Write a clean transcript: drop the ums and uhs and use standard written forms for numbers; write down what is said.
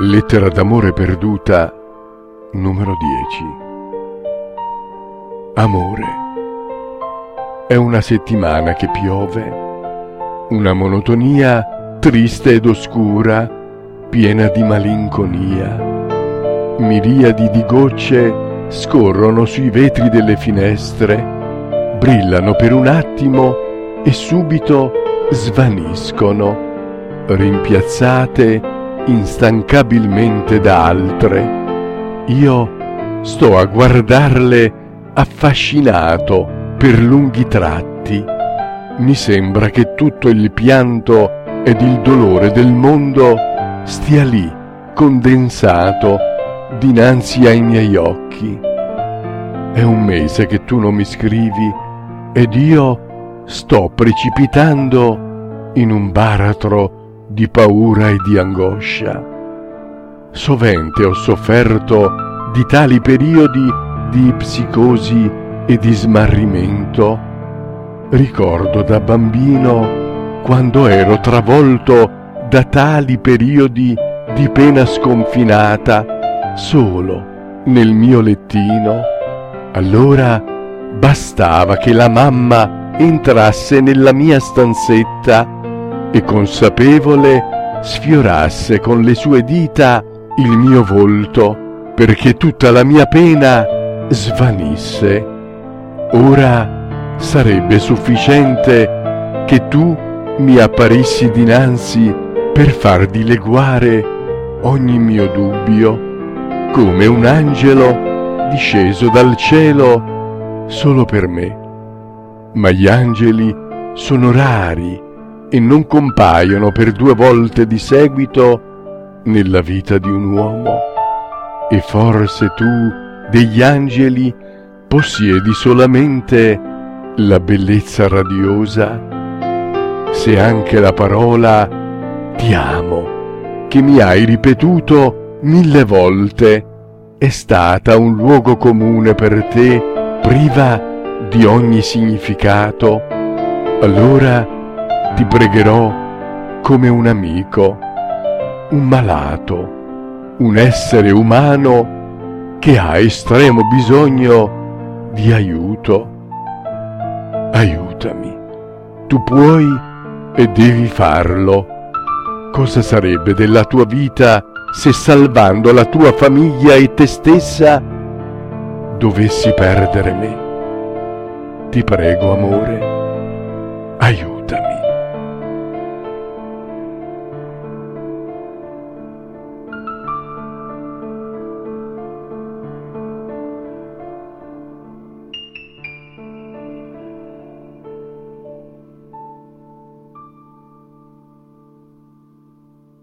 Lettera d'amore perduta, numero 10. Amore. È una settimana che piove, una monotonia triste ed oscura, piena di malinconia. Miriadi di gocce scorrono sui vetri delle finestre, brillano per un attimo e subito svaniscono, rimpiazzate instancabilmente da altre. Io sto a guardarle affascinato per lunghi tratti. Mi sembra che tutto il pianto ed il dolore del mondo stia lì, condensato, dinanzi ai miei occhi. È un mese che tu non mi scrivi ed io sto precipitando in un baratro di paura e di angoscia. Sovente ho sofferto di tali periodi di psicosi e di smarrimento. Ricordo da bambino quando ero travolto da tali periodi di pena sconfinata, solo nel mio lettino. Allora bastava che la mamma entrasse nella mia stanzetta e consapevole sfiorasse con le sue dita il mio volto perché tutta la mia pena svanisse. Ora sarebbe sufficiente che tu mi apparissi dinanzi per far dileguare ogni mio dubbio, come un angelo disceso dal cielo solo per me. Ma gli angeli sono rari e non compaiono per 2 volte di seguito nella vita di un uomo. E forse tu degli angeli possiedi solamente la bellezza radiosa. Se anche la parola ti amo, che mi hai ripetuto 1000 volte, è stata un luogo comune per te, priva di ogni significato, allora ti pregherò come un amico, un malato, un essere umano che ha estremo bisogno di aiuto. Aiutami, tu puoi e devi farlo. Cosa sarebbe della tua vita se, salvando la tua famiglia e te stessa, dovessi perdere me? Ti prego, amore, aiutami.